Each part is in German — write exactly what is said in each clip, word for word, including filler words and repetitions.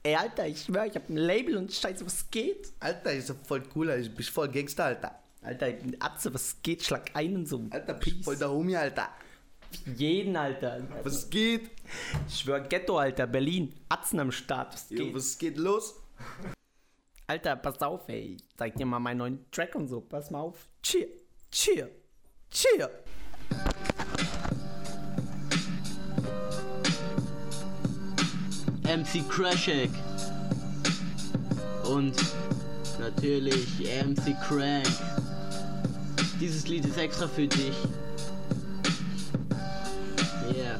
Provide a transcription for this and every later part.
Ey, Alter, ich schwör, ich hab ein Label und scheiße, was geht? Alter, ich bin voll cool, Alter. Ich bin voll Gangster, Alter. Alter, ich bin Atze, was geht? Schlag einen so. Alter, ich bin voll der Homie, Alter. Jeden, Alter. Was geht? Ich schwör, Ghetto, Alter, Berlin. Atzen am Start, was geht? Jo, was geht los? Alter, pass auf, ey. Ich zeig dir mal meinen neuen Track und so. Pass mal auf. Cheer, cheer, cheer. M C Crashek und natürlich M C Crank. Dieses Lied ist extra für dich. Yeah.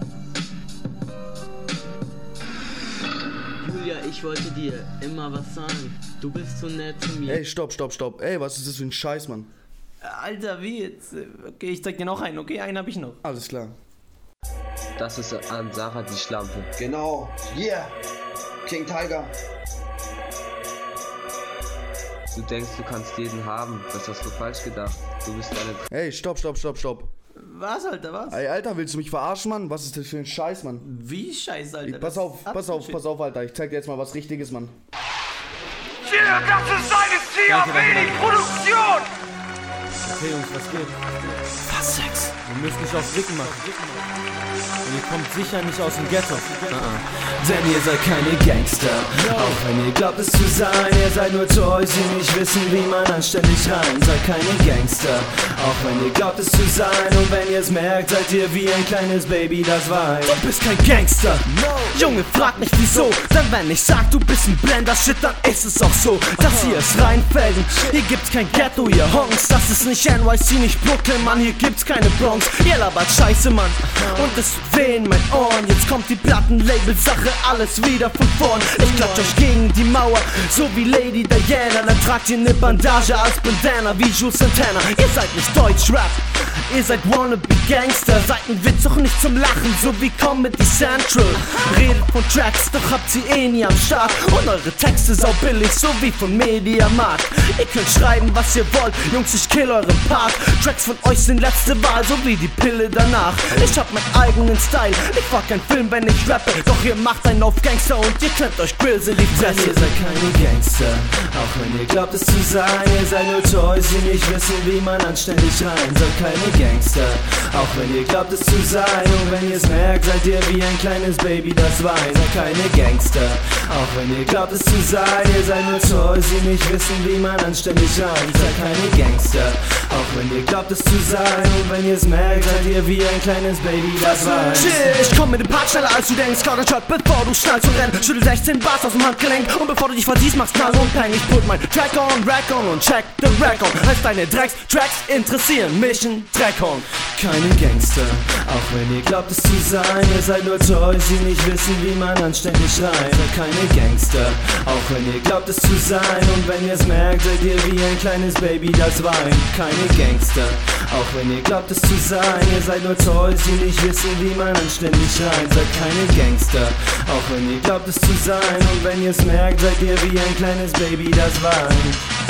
Julia, ich wollte dir immer was sagen. Du bist so nett zu mir. Ey, stopp, stopp, stopp. Ey, was ist das für ein Scheiß, Mann? Alter, wie jetzt? Okay, ich zeig dir noch einen, okay? Einen hab ich noch. Alles klar. Das ist an Sarah die Schlampe. Genau, yeah, King Tiger. Du denkst, du kannst jeden haben. Das hast du falsch gedacht. Du bist eine... Ey, stopp, stopp, stopp, stopp. Was, Alter, was? Ey, Alter, willst du mich verarschen, Mann? Was ist das für ein Scheiß, Mann? Wie scheiße, Alter? Ich, pass auf, pass auf, pass auf, Alter. Ich zeig dir jetzt mal was Richtiges, Mann. Yeah, das ist eine C A W-Produktion! Okay, Jungs, was geht? Was, Sex? Wir müssen nicht auf Wicken machen. Und ihr kommt sicher nicht aus dem Ghetto. Uh-uh. Denn ihr seid keine Gangster, auch wenn ihr glaubt es zu sein. Ihr seid nur Toys, die nicht wissen, wie man anständig reimt. Seid keine Gangster, auch wenn ihr glaubt es zu sein. Und wenn ihr es merkt, seid ihr wie ein kleines Baby, das weint. Du bist kein Gangster, Junge, frag mich wieso. Denn wenn ich sag, du bist ein Blender, shit, dann ist es auch so. Das hier ist Rheinfelden, hier gibt's kein Ghetto, ihr Honks. Das ist nicht N Y C, nicht Brooklyn, Mann, hier gibt's keine Bronx. Ihr labert Scheiße, Mann, und es tut weh in mein Ohren. Jetzt kommt die Plattenlabel-Sache, alles wieder von vorn. Ich klatsch euch gegen die Mauer, so wie Lady Diana. Dann tragt ihr ne Bandage als Bandana, wie Jules Santana. Ihr seid nicht Deutschrap, ihr seid wannabe Gangster. Seid ein Witz, doch nicht zum Lachen, so wie Comedy Central. Redet von Tracks, doch habt sie eh nie am Start. Und eure Texte sau billig, so wie von Mediamarkt. Ihr könnt schreiben, was ihr wollt, Jungs, ich kill euren Part. Tracks von euch sind letzte Wahl, so wie die Pille danach. Ich hab meinen eigenen Style, ich fahr kein Film, wenn ich rappe. Doch ihr macht einen auf Gangster und ihr könnt euch Grills in die Fresse. Ihr seid keine Gangster, auch wenn ihr glaubt es zu sein. Ihr seid nur Toys, die nicht wissen, wie man anständig reimt. Seid keine Gangster, auch wenn ihr glaubt es zu sein. Und wenn ihr es merkt, seid ihr wie ein kleines Baby, das weint. Seid keine Gangster, auch wenn ihr glaubt es zu sein. Ihr seid nur Toys, die nicht wissen, wie man anständig reimt. Seid keine Gangster, auch wenn ihr glaubt es zu sein. Und wenn ihr es merkt, seid ihr wie ein kleines Baby, das weint. Ich komm mit dem Part schneller als du denkst. Klar, den Shot, bevor du schnallst und rennst. Schüttel sechzehn Bars aus dem Handgelenk. Und bevor du dich versiehst, machst Knall und Peng. Ich put mein Track on, Rack on und check the Rack on. Heißt deine Drecks-Tracks interessieren mich ein Dreckhorn. Keine Gangster, auch wenn ihr glaubt es zu sein. Ihr seid nur Toys, die nicht wissen, wie man anständig reimt. Seid keine Gangster, auch wenn ihr glaubt es zu sein. Und wenn ihr es merkt, seid ihr wie ein kleines Baby, das weint. Keine Gangster, auch wenn ihr glaubt es zu sein. Ihr seid nur Toys, die nicht wissen, wie man anständig reimt. Seid keine Gangster, auch wenn ihr glaubt es zu sein. Und wenn ihr es merkt, seid ihr wie ein kleines Baby, das weint.